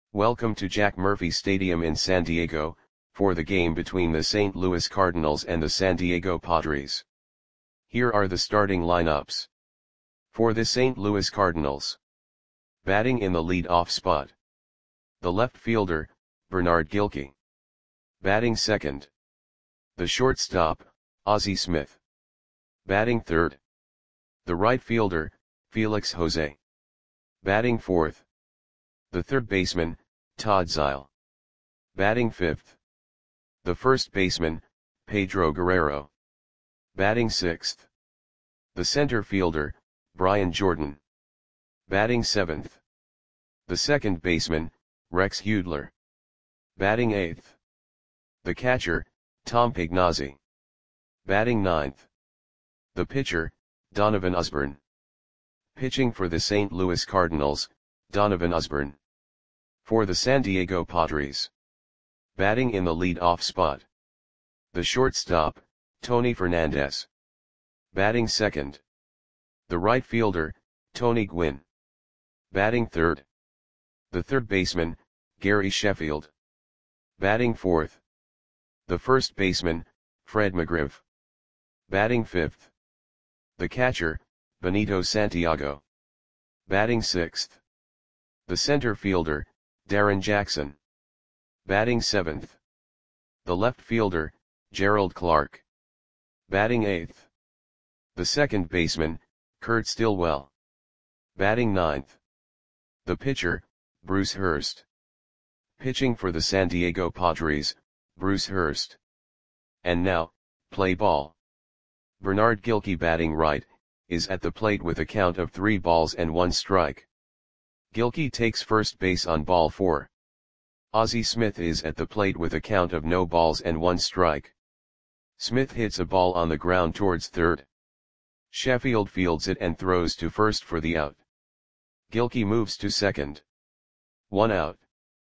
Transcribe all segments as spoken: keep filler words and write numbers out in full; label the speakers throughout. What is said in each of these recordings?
Speaker 1: Welcome to Jack Murphy Stadium in San Diego, for the game between the Saint Louis Cardinals and the San Diego Padres. Here are the starting lineups. For the Saint Louis Cardinals. Batting in the lead-off spot. The left fielder, Bernard Gilkey. Batting second. The shortstop, Ozzie Smith. Batting third. The right fielder, Felix Jose. Batting fourth. The third baseman, Todd Zeile. Batting fifth. The first baseman, Pedro Guerrero. Batting sixth. The center fielder, Brian Jordan. Batting seventh. The second baseman, Rex Hudler. Batting eighth. The catcher, Tom Pagnozzi. Batting ninth. The pitcher, Donovan Osborne. Pitching for the Saint Louis Cardinals, Donovan Osborne. For the San Diego Padres. Batting in the lead-off spot. The shortstop, Tony Fernandez. Batting second. The right fielder, Tony Gwynn. Batting third. The third baseman, Gary Sheffield. Batting fourth. The first baseman, Fred McGriff. Batting fifth. The catcher, Benito Santiago. Batting sixth. The center fielder, Darren Jackson. Batting seventh. The left fielder, Gerald Clark. Batting eighth. The second baseman, Kurt Stillwell. Batting ninth. The pitcher, Bruce Hurst. Pitching for the San Diego Padres, Bruce Hurst. And now, play ball. Bernard Gilkey batting right, is at the plate with a count of three balls and one strike. Gilkey takes first base on ball four. Ozzie Smith is at the plate with a count of no balls and one strike. Smith hits a ball on the ground towards third. Sheffield fields it and throws to first for the out. Gilkey moves to second. One out.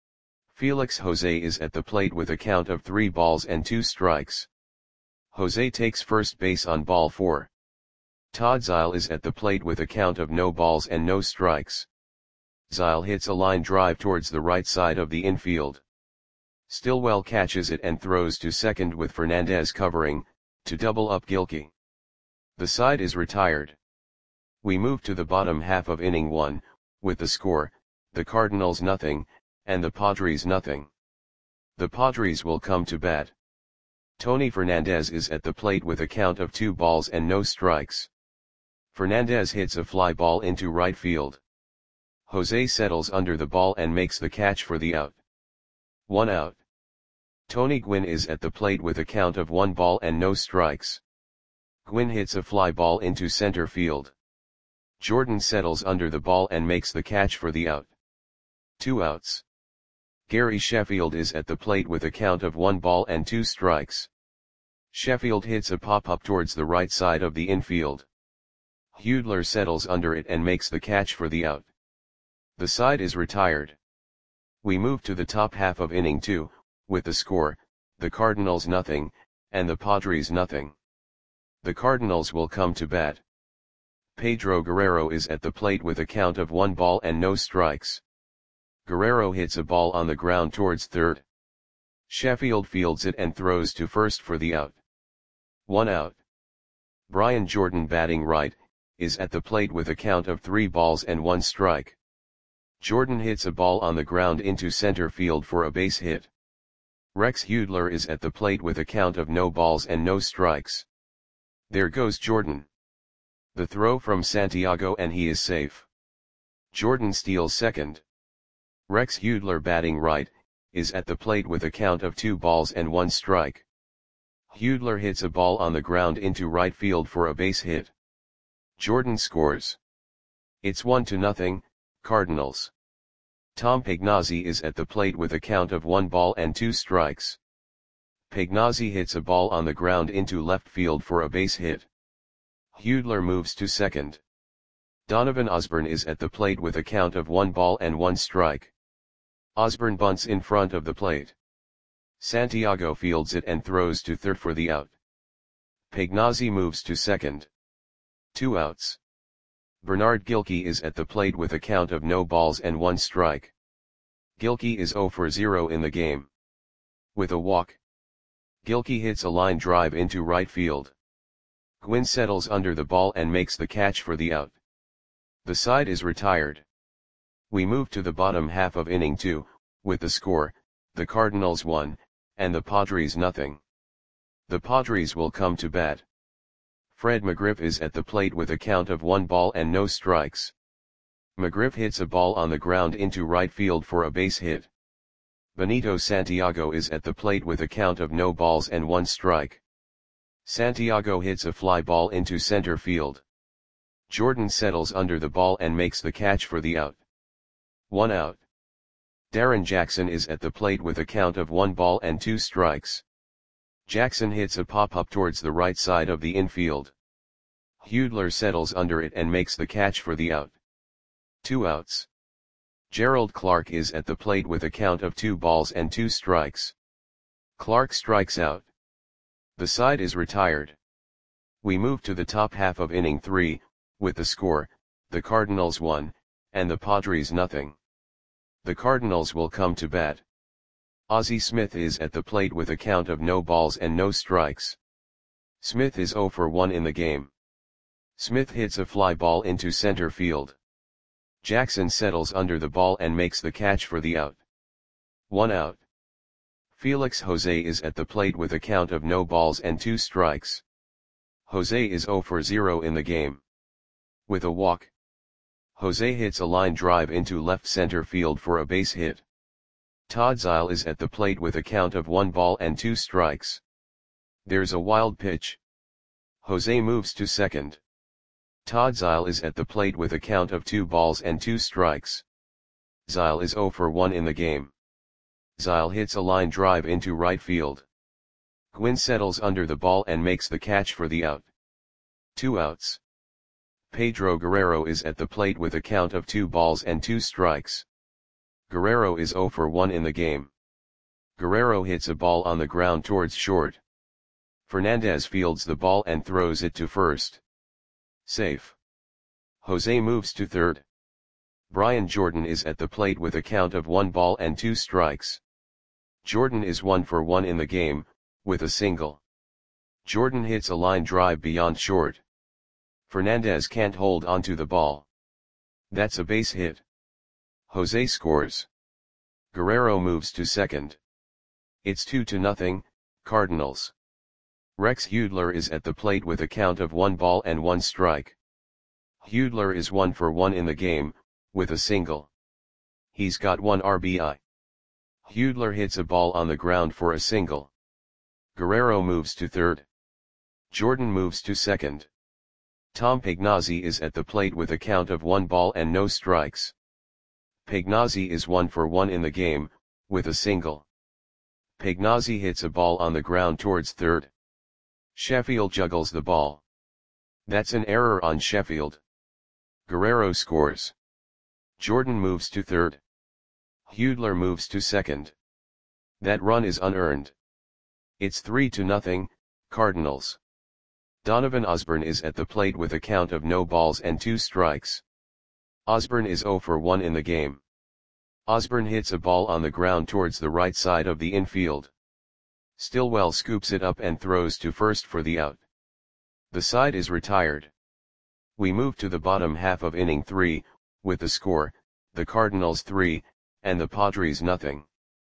Speaker 1: Felix Jose is at the plate with a count of three balls and two strikes. Jose takes first base on ball four. Todd Zeile is at the plate with a count of no balls and no strikes. Zeile hits a line drive towards the right side of the infield. Stillwell catches it and throws to second with Fernandez covering, to double up Gilkey. The side is retired. We move to the bottom half of inning one, with the score, the Cardinals nothing, and the Padres nothing. The Padres will come to bat. Tony Fernandez is at the plate with a count of two balls and no strikes. Fernandez hits a fly ball into right field. Jose settles under the ball and makes the catch for the out. One out. Tony Gwynn is at the plate with a count of one ball and no strikes. Gwynn hits a fly ball into center field. Jordan settles under the ball and makes the catch for the out. Two outs. Gary Sheffield is at the plate with a count of one ball and two strikes. Sheffield hits a pop-up towards the right side of the infield. Hudler settles under it and makes the catch for the out. The side is retired. We move to the top half of inning two, with the score, the Cardinals nothing, and the Padres nothing. The Cardinals will come to bat. Pedro Guerrero is at the plate with a count of one ball and no strikes. Guerrero hits a ball on the ground towards third. Sheffield fields it and throws to first for the out. One out. Brian Jordan batting right, is at the plate with a count of three balls and one strike. Jordan hits a ball on the ground into center field for a base hit. Rex Hudler is at the plate with a count of no balls and no strikes. There goes Jordan. The throw from Santiago and he is safe. Jordan steals second. Rex Hudler batting right, is at the plate with a count of two balls and one strike. Hudler hits a ball on the ground into right field for a base hit. Jordan scores. It's one to nothing, Cardinals. Tom Pagnozzi is at the plate with a count of one ball and two strikes. Pagnozzi hits a ball on the ground into left field for a base hit. Hudler moves to second. Donovan Osborne is at the plate with a count of one ball and one strike. Osborne bunts in front of the plate. Santiago fields it and throws to third for the out. Pagnozzi moves to second. Two outs. Bernard Gilkey is at the plate with a count of no balls and one strike. Gilkey is zero for zero in the game. With a walk, Gilkey hits a line drive into right field. Gwynn settles under the ball and makes the catch for the out. The side is retired. We move to the bottom half of inning two, with the score, the Cardinals one, and the Padres nothing. The Padres will come to bat. Fred McGriff is at the plate with a count of one ball and no strikes. McGriff hits a ball on the ground into right field for a base hit. Benito Santiago is at the plate with a count of no balls and one strike. Santiago hits a fly ball into center field. Jordan settles under the ball and makes the catch for the out. One out. Darren Jackson is at the plate with a count of one ball and two strikes. Jackson hits a pop-up towards the right side of the infield. Hudler settles under it and makes the catch for the out. Two outs. Gerald Clark is at the plate with a count of two balls and two strikes. Clark strikes out. The side is retired. We move to the top half of inning three, with the score, the Cardinals one, and the Padres nothing. The Cardinals will come to bat. Ozzie Smith is at the plate with a count of no balls and no strikes. Smith is zero for one in the game. Smith hits a fly ball into center field. Jackson settles under the ball and makes the catch for the out. One out. Felix Jose is at the plate with a count of no balls and two strikes. Jose is zero for zero in the game. With a walk, Jose hits a line drive into left center field for a base hit. Todd Zeile is at the plate with a count of one ball and two strikes. There's a wild pitch. Jose moves to second. Todd Zeile is at the plate with a count of two balls and two strikes. Zeile is zero for one in the game. Zeile hits a line drive into right field. Gwynn settles under the ball and makes the catch for the out. Two outs. Pedro Guerrero is at the plate with a count of two balls and two strikes. Guerrero is zero for one in the game. Guerrero hits a ball on the ground towards short. Fernandez fields the ball and throws it to first. Safe. Jose moves to third. Brian Jordan is at the plate with a count of one ball and two strikes. Jordan is one for one in the game, with a single. Jordan hits a line drive beyond short. Fernandez can't hold onto the ball. That's a base hit. Jose scores. Guerrero moves to second. It's two to nothing, Cardinals. Rex Hudler is at the plate with a count of one ball and one strike. Hudler is one for one in the game, with a single. He's got one R B I. Hudler hits a ball on the ground for a single. Guerrero moves to third. Jordan moves to second. Tom Pagnozzi is at the plate with a count of one ball and no strikes. Pagnozzi is one for one in the game, with a single. Pagnozzi hits a ball on the ground towards third. Sheffield juggles the ball. That's an error on Sheffield. Guerrero scores. Jordan moves to third. Hudler moves to second. That run is unearned. It's three to nothing, Cardinals. Donovan Osborne is at the plate with a count of no balls and two strikes. Osborne is zero for one in the game. Osborne hits a ball on the ground towards the right side of the infield. Stillwell scoops it up and throws to first for the out. The side is retired. We move to the bottom half of inning three, with the score, the Cardinals three, and the Padres nothing.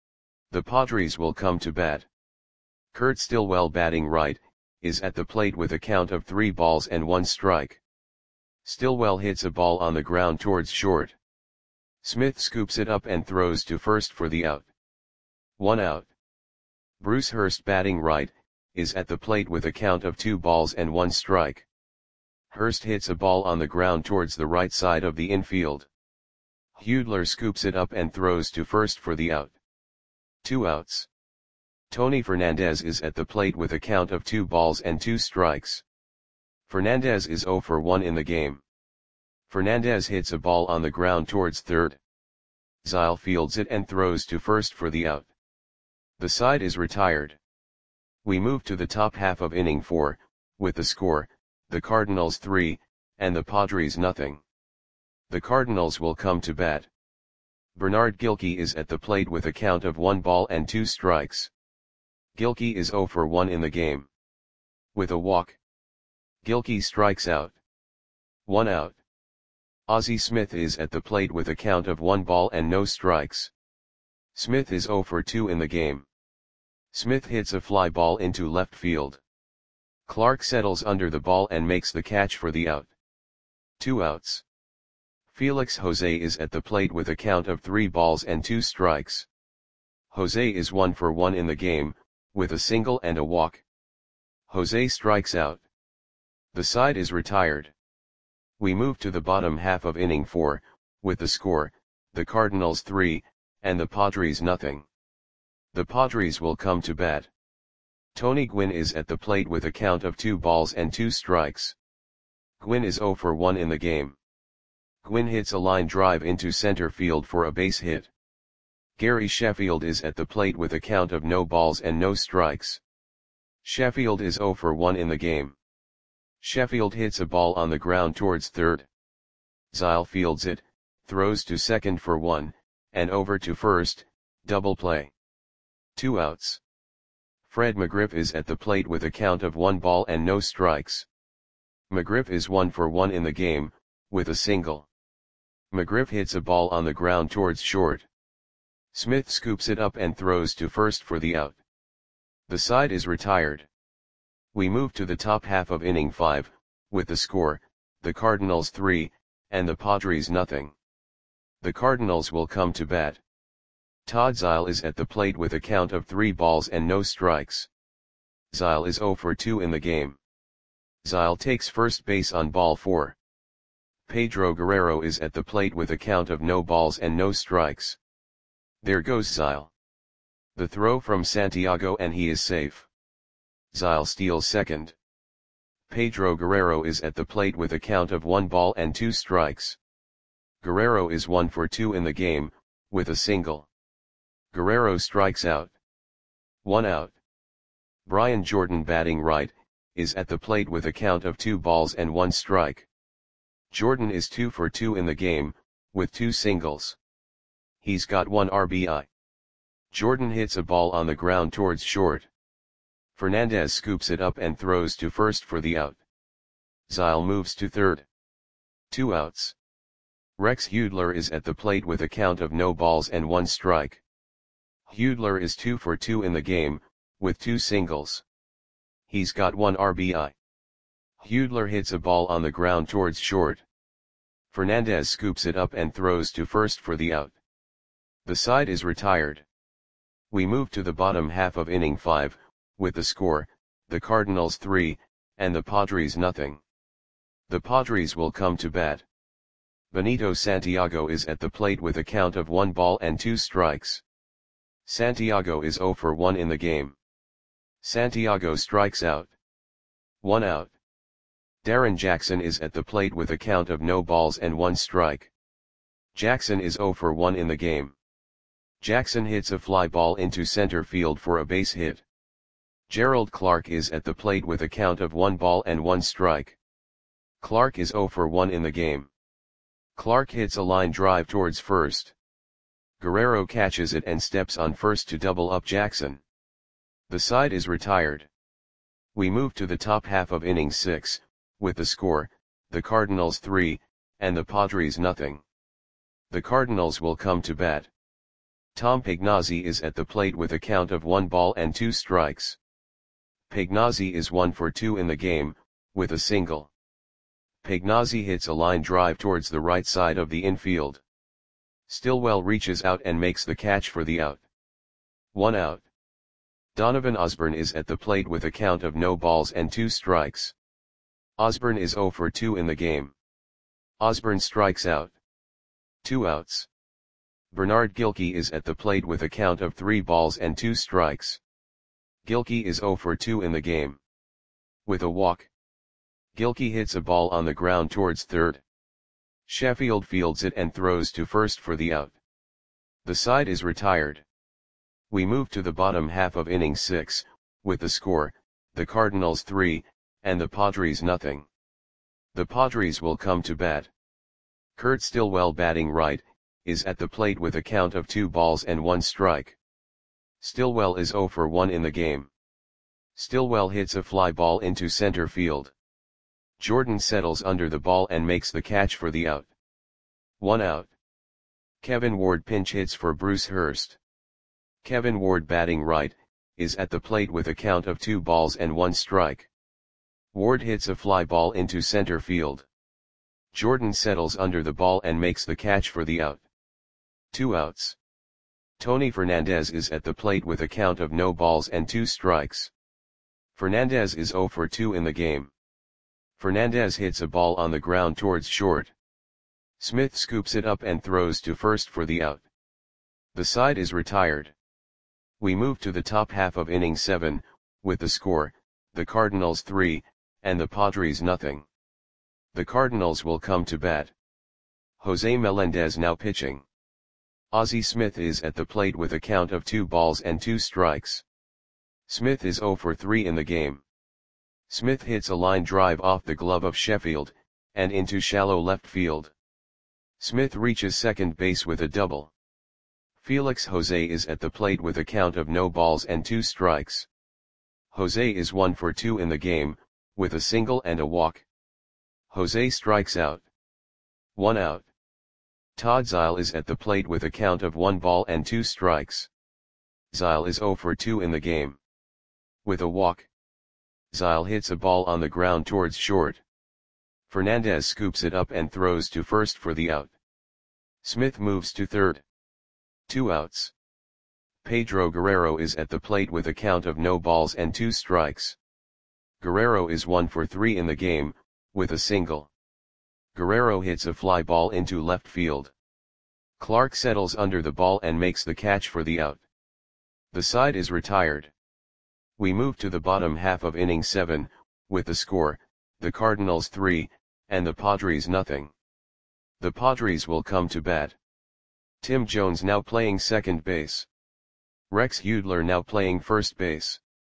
Speaker 1: The Padres will come to bat. Kurt Stillwell, batting right, is at the plate with a count of three balls and one strike. Stillwell hits a ball on the ground towards short. Smith scoops it up and throws to first for the out. One out. Bruce Hurst, batting right, is at the plate with a count of two balls and one strike. Hurst hits a ball on the ground towards the right side of the infield. Hudler scoops it up and throws to first for the out. Two outs. Tony Fernandez is at the plate with a count of two balls and two strikes. Fernandez is zero for one in the game. Fernandez hits a ball on the ground towards third. Zeile fields it and throws to first for the out. The side is retired. We move to the top half of inning four, with the score, the Cardinals three, and the Padres nothing. The Cardinals will come to bat. Bernard Gilkey is at the plate with a count of one ball and two strikes. Gilkey is zero for one in the game. With a walk, Gilkey strikes out. One out. Ozzie Smith is at the plate with a count of one ball and no strikes. Smith is zero for two in the game. Smith hits a fly ball into left field. Clark settles under the ball and makes the catch for the out. Two outs. Felix Jose is at the plate with a count of three balls and two strikes. Jose is one for one in the game, with a single and a walk. Jose strikes out. The side is retired. We move to the bottom half of inning four, with the score, the Cardinals three, and the Padres nothing. The Padres will come to bat. Tony Gwynn is at the plate with a count of two balls and two strikes. Gwynn is zero for one in the game. Gwynn hits a line drive into center field for a base hit. Gary Sheffield is at the plate with a count of no balls and no strikes. Sheffield is zero for one in the game. Sheffield hits a ball on the ground towards third. Zile fields it, throws to second for one, and over to first, double play. Two outs. Fred McGriff is at the plate with a count of one ball and no strikes. McGriff is one for one in the game, with a single. McGriff hits a ball on the ground towards short. Smith scoops it up and throws to first for the out. The side is retired. We move to the top half of inning five, with the score, the Cardinals three, and the Padres nothing. The Cardinals will come to bat. Todd Zile is at the plate with a count of three balls and no strikes. Zile is zero for two in the game. Zile takes first base on ball four. Pedro Guerrero is at the plate with a count of no balls and no strikes. There goes Zile. The throw from Santiago and he is safe. Zile steals second. Pedro Guerrero is at the plate with a count of one ball and two strikes. Guerrero is one for two in the game, with a single. Guerrero strikes out. One out. Brian Jordan, batting right, is at the plate with a count of two balls and one strike. Jordan is two for two in the game, with two singles. He's got one R B I. Jordan hits a ball on the ground towards short. Fernandez scoops it up and throws to first for the out. Zile moves to third. Two outs. Rex Hudler is at the plate with a count of no balls and one strike. Hudler is two for two in the game, with two singles. He's got one R B I. Hudler hits a ball on the ground towards short. Fernandez scoops it up and throws to first for the out. The side is retired. We move to the bottom half of inning five, with the score, the Cardinals three, and the Padres nothing. The Padres will come to bat. Benito Santiago is at the plate with a count of one ball and two strikes. Santiago is zero for one in the game. Santiago strikes out. One out. Darren Jackson is at the plate with a count of no balls and one strike. Jackson is zero for one in the game. Jackson hits a fly ball into center field for a base hit. Gerald Clark is at the plate with a count of one ball and one strike. Clark is zero for one in the game. Clark hits a line drive towards first. Guerrero catches it and steps on first to double up Jackson. The side is retired. We move to the top half of inning six, with the score, the Cardinals three, and the Padres nothing. The Cardinals will come to bat. Tom Pagnozzi is at the plate with a count of one ball and two strikes. Pagnozzi is one for two in the game, with a single. Pagnozzi hits a line drive towards the right side of the infield. Stillwell reaches out and makes the catch for the out. One out. Donovan Osborne is at the plate with a count of no balls and two strikes. Osborne is zero for two in the game. Osborne strikes out. Two outs. Bernard Gilkey is at the plate with a count of three balls and two strikes. Gilkey is zero for two in the game. With a walk, Gilkey hits a ball on the ground towards third. Sheffield fields it and throws to first for the out. The side is retired. We move to the bottom half of inning six, with the score, the Cardinals three, and the Padres nothing. The Padres will come to bat. Kurt Stillwell, batting right, is at the plate with a count of two balls and one strike. Stillwell is zero for one in the game. Stillwell hits a fly ball into center field. Jordan settles under the ball and makes the catch for the out. One out. Kevin Ward pinch hits for Bruce Hurst. Kevin Ward, batting right, is at the plate with a count of two balls and one strike. Ward hits a fly ball into center field. Jordan settles under the ball and makes the catch for the out. Two outs. Tony Fernandez is at the plate with a count of no balls and two strikes. Fernandez is zero for two in the game. Fernandez hits a ball on the ground towards short. Smith scoops it up and throws to first for the out. The side is retired. We move to the top half of inning seven, with the score, the Cardinals three, and the Padres nothing. The Cardinals will come to bat. Jose Melendez now pitching. Ozzie Smith is at the plate with a count of two balls and two strikes. Smith is zero for three in the game. Smith hits a line drive off the glove of Sheffield, and into shallow left field. Smith reaches second base with a double. Felix Jose is at the plate with a count of no balls and two strikes. Jose is one for two in the game, with a single and a walk. Jose strikes out. One out. Todd Zeile is at the plate with a count of one ball and two strikes. Zeile is zero for two in the game. With a walk. Zeile hits a ball on the ground towards short. Fernandez scoops it up and throws to first for the out. Smith moves to third. Two outs. Pedro Guerrero is at the plate with a count of no balls and two strikes. Guerrero is one for three in the game, with a single. Guerrero hits a fly ball into left field. Clark settles under the ball and makes the catch for the out. The side is retired. We move to the bottom half of inning seven, with the score, the Cardinals three, and the Padres nothing. The Padres will come to bat. Tim Jones now playing second base. Rex Hudler now playing first base.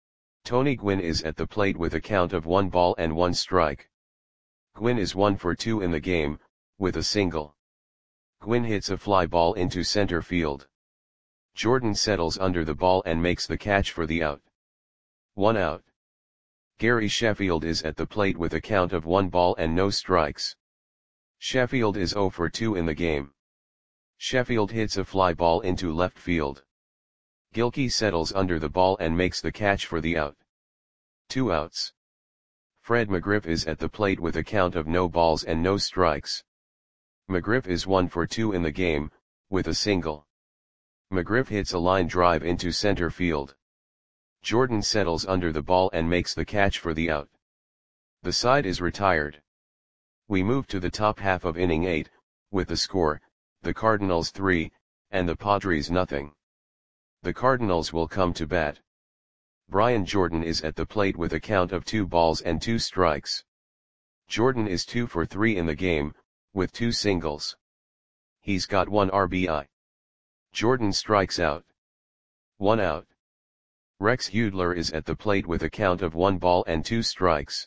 Speaker 1: Tony Gwynn is at the plate with a count of one ball and one strike. Gwynn is one for two in the game, with a single. Gwynn hits a fly ball into center field. Jordan settles under the ball and makes the catch for the out. One out. Gary Sheffield is at the plate with a count of one ball and no strikes. Sheffield is zero for two in the game. Sheffield hits a fly ball into left field. Gilkey settles under the ball and makes the catch for the out. Two outs. Fred McGriff is at the plate with a count of no balls and no strikes. McGriff is one for two in the game, with a single. McGriff hits a line drive into center field. Jordan settles under the ball and makes the catch for the out. The side is retired. We move to the top half of inning eight, with the score, the Cardinals three, and the Padres nothing. The Cardinals will come to bat. Brian Jordan is at the plate with a count of two balls and two strikes. Jordan is two for three in the game, with two singles. He's got one R B I. Jordan strikes out. One out. Rex Hudler is at the plate with a count of one ball and two strikes.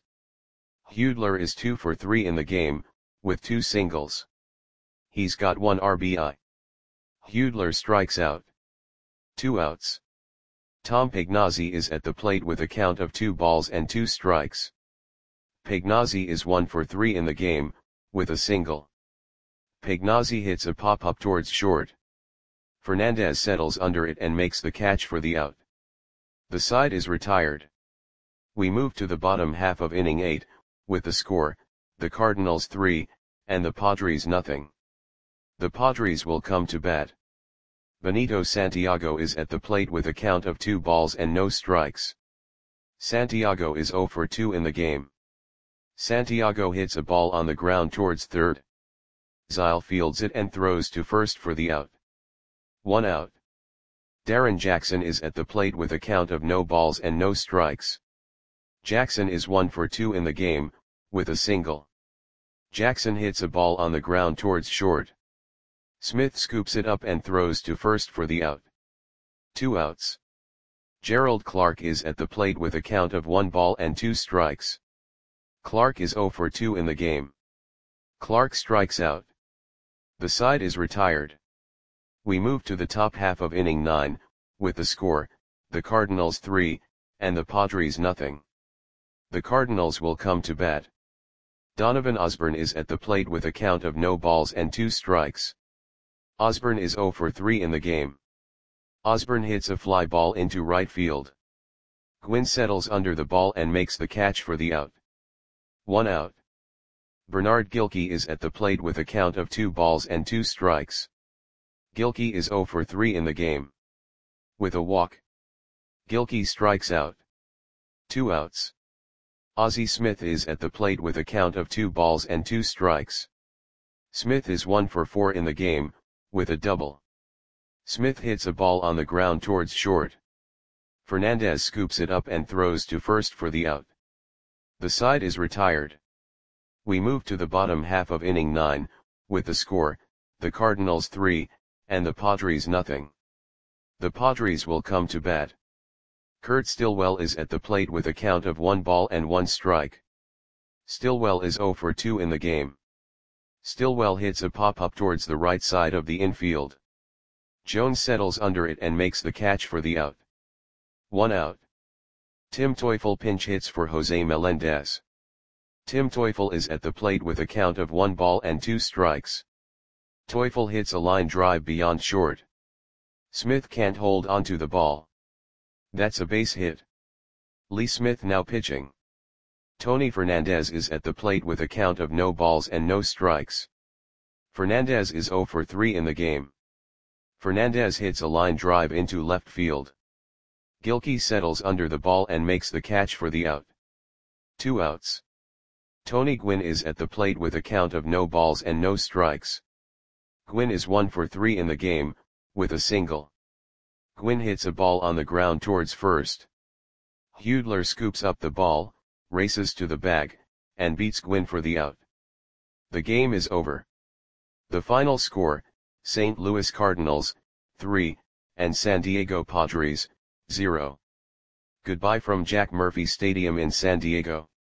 Speaker 1: Hudler is two for three in the game, with two singles. He's got one R B I. Hudler strikes out. Two outs. Tom Pagnozzi is at the plate with a count of two balls and two strikes. Pagnozzi is one for three in the game, with a single. Pagnozzi hits a pop-up towards short. Fernandez settles under it and makes the catch for the out. The side is retired. We move to the bottom half of inning eight, with the score, the Cardinals three, and the Padres nothing. The Padres will come to bat. Benito Santiago is at the plate with a count of two balls and no strikes. Santiago is zero for two in the game. Santiago hits a ball on the ground towards third. Zeile fields it and throws to first for the out. One out. Darren Jackson is at the plate with a count of no balls and no strikes. Jackson is one for two in the game, with a single. Jackson hits a ball on the ground towards short. Smith scoops it up and throws to first for the out. Two outs. Gerald Clark is at the plate with a count of one ball and two strikes. Clark is zero for two in the game. Clark strikes out. The side is retired. We move to the top half of inning nine, with the score, the Cardinals three, and the Padres nothing. The Cardinals will come to bat. Donovan Osborne is at the plate with a count of no balls and two strikes. Osborne is zero for three in the game. Osborne hits a fly ball into right field. Gwynn settles under the ball and makes the catch for the out. One out. Bernard Gilkey is at the plate with a count of two balls and two strikes. Gilkey is zero for three in the game. With a walk, Gilkey strikes out. Two outs. Ozzie Smith is at the plate with a count of two balls and two strikes. Smith is one for four in the game, with a double. Smith hits a ball on the ground towards short. Fernandez scoops it up and throws to first for the out. The side is retired. We move to the bottom half of inning nine, with the score, the Cardinals three, and the Padres nothing. The Padres will come to bat. Kurt Stillwell is at the plate with a count of one ball and one strike. Stillwell is zero for two in the game. Stillwell hits a pop-up towards the right side of the infield. Jones settles under it and makes the catch for the out. One out. Tim Teufel pinch hits for Jose Melendez. Tim Teufel is at the plate with a count of one ball and two strikes. Teufel hits a line drive beyond short. Smith can't hold onto the ball. That's a base hit. Lee Smith now pitching. Tony Fernandez is at the plate with a count of no balls and no strikes. Fernandez is zero for three in the game. Fernandez hits a line drive into left field. Gilkey settles under the ball and makes the catch for the out. Two outs. Tony Gwynn is at the plate with a count of no balls and no strikes. Gwynn is one for three in the game, with a single. Gwynn hits a ball on the ground towards first. Hudler scoops up the ball, races to the bag, and beats Gwynn for the out. The game is over. The final score, Saint Louis Cardinals, three, and San Diego Padres, zero. Goodbye from Jack Murphy Stadium in San Diego.